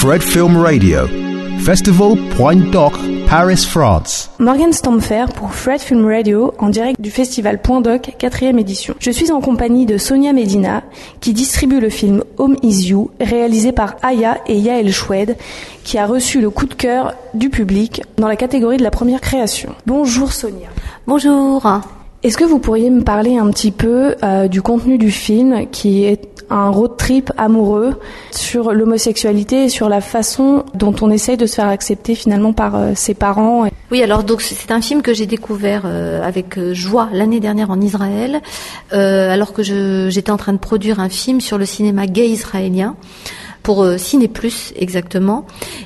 Fred Film Radio. Festival Point Doc, Paris, France. Morgane Stampfer pour Fred Film Radio en direct du festival Point Doc 4e édition. Je suis en compagnie de Sonia Medina qui distribue le film Home Is You réalisé par Aya et Yael Choued qui a reçu le coup de cœur du public dans la catégorie de la première création. Bonjour Sonia. Bonjour. Est-ce que vous pourriez me parler un petit peu du contenu du film qui est un road trip amoureux sur l'homosexualité et sur la façon dont on essaye de se faire accepter finalement par ses parents? Oui, alors donc c'est un film que j'ai découvert avec joie l'année dernière en Israël, alors que j'étais en train de produire un film sur le cinéma gay israélien pour Ciné Plus exactement.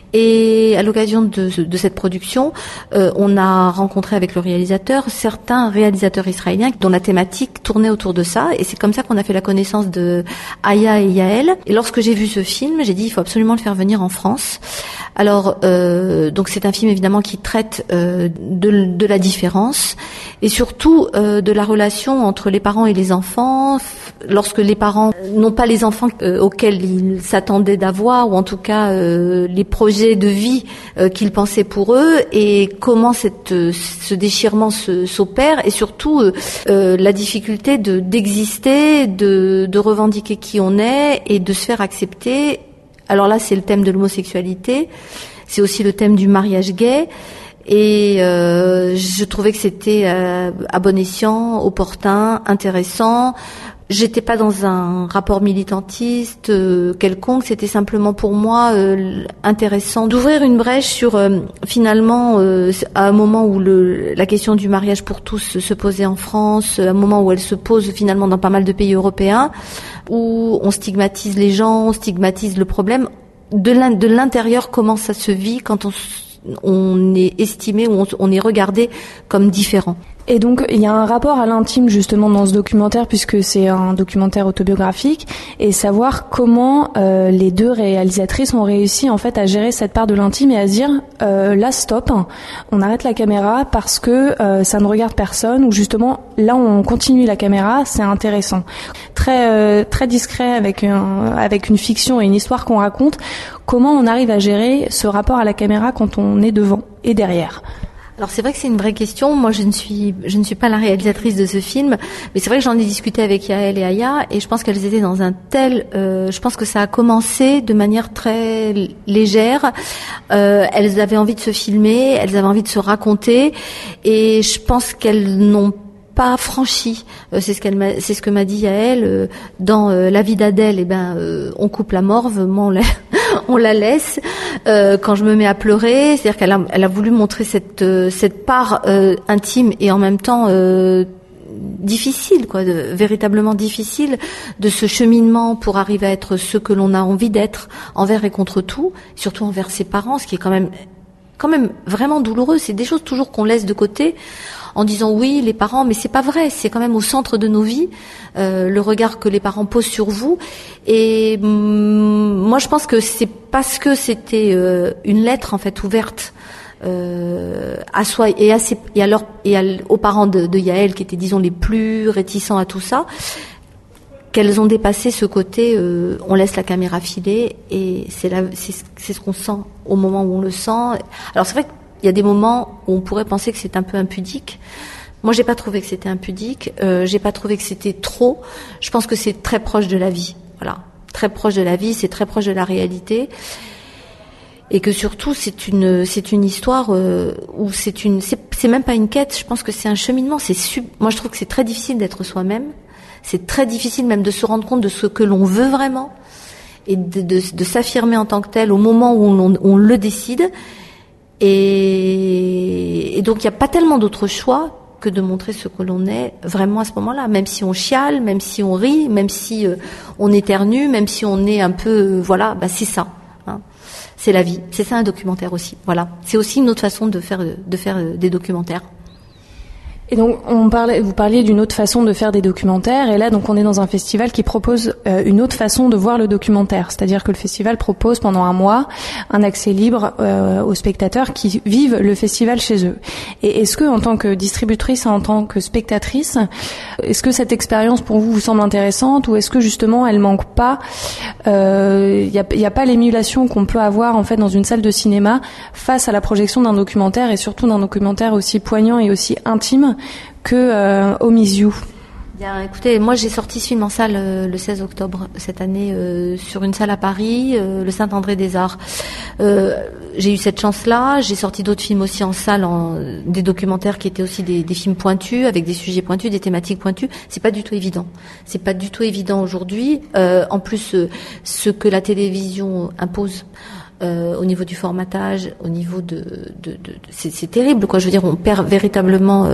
Et à l'occasion de cette production, on a rencontré avec le réalisateur certains réalisateurs israéliens dont la thématique tournait autour de ça. Et c'est comme ça qu'on a fait la connaissance de Aya et Yael. Et lorsque j'ai vu ce film, j'ai dit il faut absolument le faire venir en France. Alors, donc c'est un film évidemment qui traite de la différence et surtout de la relation entre les parents et les enfants. Lorsque les parents n'ont pas les enfants auxquels ils s'attendaient d'avoir, ou en tout cas les projets de vie qu'ils pensaient pour eux, et comment ce déchirement s'opère, et surtout la difficulté d'exister, de revendiquer qui on est et de se faire accepter. Alors là, c'est le thème de l'homosexualité, c'est aussi le thème du mariage gay, et je trouvais que c'était à bon escient, opportun, intéressant. J'étais pas dans un rapport militantiste quelconque, c'était simplement pour moi intéressant d'ouvrir une brèche sur finalement à un moment où la question du mariage pour tous se posait en France, à un moment où elle se pose finalement dans pas mal de pays européens, où on stigmatise les gens, on stigmatise le problème de l'intérieur, comment ça se vit quand on est estimé ou on est regardé comme différent. Et donc il y a un rapport à l'intime justement dans ce documentaire, puisque c'est un documentaire autobiographique, et savoir comment les deux réalisatrices ont réussi en fait à gérer cette part de l'intime et à se dire là stop, on arrête la caméra parce que ça ne regarde personne, ou justement là on continue la caméra, c'est intéressant. Très discret avec une fiction et une histoire qu'on raconte. Comment on arrive à gérer ce rapport à la caméra quand on est devant et derrière? Alors c'est vrai que c'est une vraie question. Moi je ne suis pas la réalisatrice de ce film, mais c'est vrai que j'en ai discuté avec Yael et Aya, et je pense qu'elles étaient dans un tel je pense que ça a commencé de manière très légère. Elles avaient envie de se filmer, elles avaient envie de se raconter, et je pense qu'elles n'ont pas franchi. C'est ce que m'a dit Yael dans La vie d'Adèle. On coupe la morve, moi on la laisse. Quand je me mets à pleurer, c'est-à-dire qu'elle a voulu montrer cette part intime et en même temps difficile, véritablement difficile, de ce cheminement pour arriver à être ce que l'on a envie d'être envers et contre tout, surtout envers ses parents, ce qui est quand même vraiment douloureux. C'est des choses toujours qu'on laisse de côté en disant oui, les parents, mais c'est pas vrai, c'est quand même au centre de nos vies, le regard que les parents posent sur vous. Et moi je pense que c'est parce que c'était une lettre en fait ouverte à soi et aux parents de Yael, qui étaient disons les plus réticents à tout ça, qu'elles ont dépassé ce côté on laisse la caméra filer, et c'est ce qu'on sent au moment où on le sent. Alors c'est vrai qu'il y a des moments où on pourrait penser que c'est un peu impudique. Moi j'ai pas trouvé que c'était impudique, j'ai pas trouvé que c'était trop. Je pense que c'est très proche de la vie, voilà, très proche de la vie, c'est très proche de la réalité, et que surtout c'est une histoire où c'est même pas une quête. Je pense que c'est un cheminement. Moi je trouve que c'est très difficile d'être soi-même. C'est très difficile même de se rendre compte de ce que l'on veut vraiment et de s'affirmer en tant que tel au moment où on le décide. Et donc il n'y a pas tellement d'autres choix que de montrer ce que l'on est vraiment à ce moment-là, même si on chiale, même si on rit, même si on éternue, même si on est un peu c'est ça. Hein. C'est la vie. C'est ça un documentaire aussi. Voilà. C'est aussi une autre façon de faire des documentaires. Et donc, vous parliez d'une autre façon de faire des documentaires, et là, donc, on est dans un festival qui propose une autre façon de voir le documentaire. C'est-à-dire que le festival propose pendant un mois un accès libre aux spectateurs qui vivent le festival chez eux. Et est-ce que, en tant que distributrice, en tant que spectatrice, est-ce que cette expérience pour vous semble intéressante, ou est-ce que justement elle manque pas? Il y a pas l'émulation qu'on peut avoir en fait dans une salle de cinéma face à la projection d'un documentaire, et surtout d'un documentaire aussi poignant et aussi intime que Home Is You. Bien, écoutez, moi j'ai sorti ce film en salle le 16 octobre cette année sur une salle à Paris, le Saint-André-des-Arts. J'ai eu cette chance-là. J'ai sorti d'autres films aussi en salle, des documentaires qui étaient aussi des films pointus, avec des sujets pointus, des thématiques pointues. C'est pas du tout évident. C'est pas du tout évident aujourd'hui. En plus, ce que la télévision impose. Au niveau du formatage, au niveau c'est terrible, quoi. Je veux dire, on perd véritablement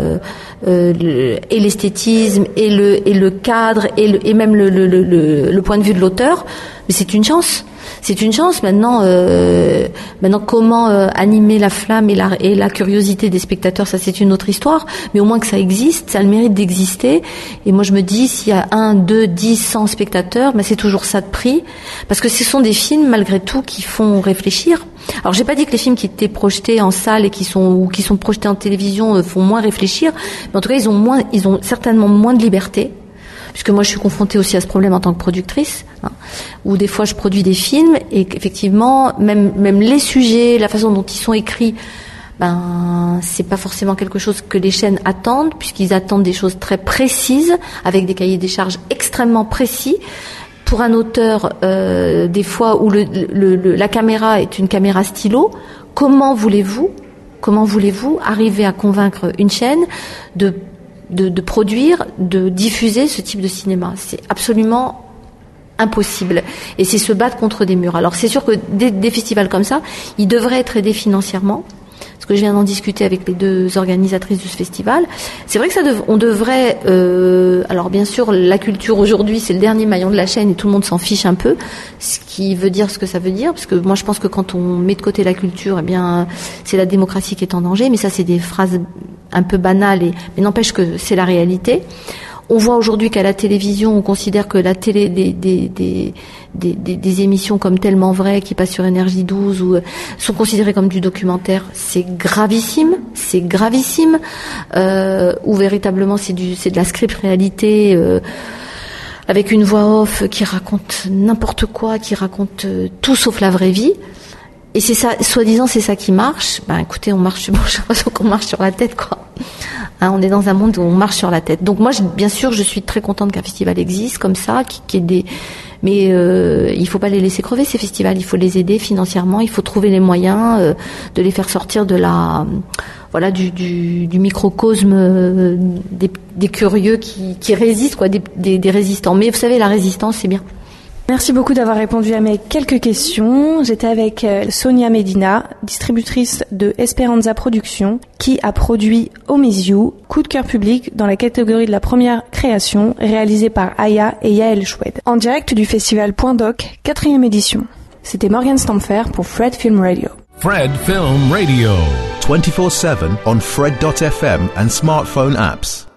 et l'esthétisme et le cadre et même le point de vue de l'auteur. Mais c'est une chance. C'est une chance. Maintenant, comment animer la flamme et la curiosité des spectateurs, ça c'est une autre histoire. Mais au moins que ça existe, ça a le mérite d'exister. Et moi je me dis, s'il y a 1, 2, 10, 100 spectateurs, c'est toujours ça de prix. Parce que ce sont des films, malgré tout, qui font réfléchir. Alors j'ai pas dit que les films qui étaient projetés en salle et qui sont projetés en télévision font moins réfléchir. Mais en tout cas, ils ont certainement moins de liberté. Puisque moi je suis confrontée aussi à ce problème en tant que productrice, où des fois je produis des films et qu'effectivement même les sujets, la façon dont ils sont écrits, c'est pas forcément quelque chose que les chaînes attendent, puisqu'ils attendent des choses très précises, avec des cahiers des charges extrêmement précis. Pour un auteur, des fois où la caméra est une caméra stylo, comment voulez-vous arriver à convaincre une chaîne de produire, de diffuser ce type de cinéma? C'est absolument impossible. Et c'est se battre contre des murs. Alors c'est sûr que des festivals comme ça, ils devraient être aidés financièrement. Parce que je viens d'en discuter avec les deux organisatrices de ce festival. C'est vrai que on devrait... alors bien sûr, la culture aujourd'hui, c'est le dernier maillon de la chaîne et tout le monde s'en fiche un peu. Ce qui veut dire ce que ça veut dire. Parce que moi, je pense que quand on met de côté la culture, c'est la démocratie qui est en danger. Mais ça, c'est des phrases un peu banales, mais n'empêche que c'est la réalité. On voit aujourd'hui qu'à la télévision, on considère que la télé, des émissions comme Tellement Vrai qui passent sur Énergie 12 sont considérées comme du documentaire. C'est gravissime. Où véritablement c'est de la script réalité. Avec une voix off qui raconte n'importe quoi, qui raconte tout sauf la vraie vie. Et c'est ça, soi-disant, c'est ça qui marche. Écoutez, j'ai l'impression qu'on marche sur la tête, quoi. On est dans un monde où on marche sur la tête. Donc moi, bien sûr, je suis très contente qu'un festival existe comme ça, mais il faut pas les laisser crever, ces festivals. Il faut les aider financièrement. Il faut trouver les moyens de les faire sortir de du microcosme des curieux qui résistent, quoi, des résistants. Mais vous savez, la résistance, c'est bien. Merci beaucoup d'avoir répondu à mes quelques questions. J'étais avec Sonia Medina, distributrice de Esperanza Productions, qui a produit Home Is You, coup de cœur public dans la catégorie de la première création, réalisée par Aya et Yael Choued. En direct du festival Point Doc, 4e édition. C'était Morgan Stamfer pour Fred Film Radio. Fred Film Radio. 24/7 on Fred.fm and smartphone apps.